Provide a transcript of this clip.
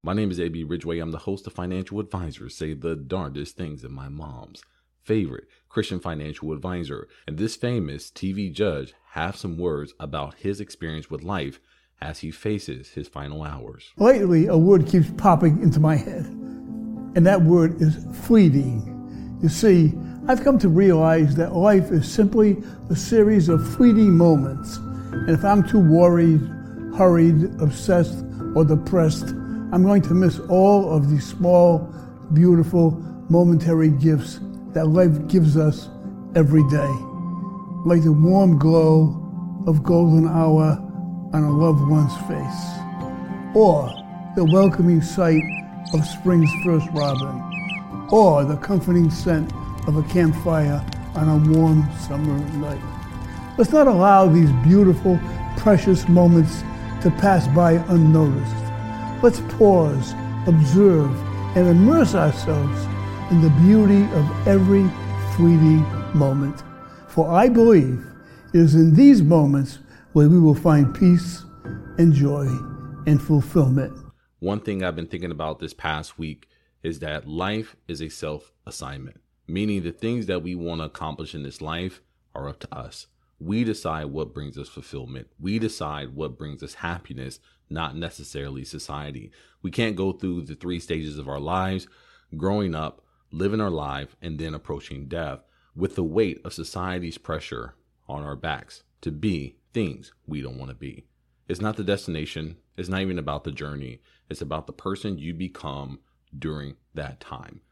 My name is A.B. Ridgway. I'm the host of Financial Advisors Say the Darndest Things in My Mom's favorite Christian financial advisor. And this famous TV judge have some words about his experience with life as he faces his final hours. Lately, a word keeps popping into my head, and that word is fleeting. You see, I've come to realize that life is simply a series of fleeting moments. And if I'm too worried, hurried, obsessed, or depressed, I'm going to miss all of these small, beautiful, momentary gifts that life gives us every day. Like the warm glow of golden hour on a loved one's face, or the welcoming sight of spring's first robin, or the comforting scent of a campfire on a warm summer night. Let's not allow these beautiful, precious moments to pass by unnoticed. Let's pause, observe, and immerse ourselves in the beauty of every fleeting moment. For I believe it is in these moments where we will find peace and joy and fulfillment. One thing I've been thinking about this past week is that life is a self-assignment, meaning the things that we want to accomplish in this life are up to us. We decide what brings us fulfillment. We decide what brings us happiness, not necessarily society. We can't go through the 3 stages of our lives, growing up, living our life, and then approaching death with the weight of society's pressure on our backs to be things we don't want to be. It's not the destination. It's not even about the journey. It's about the person you become during that time.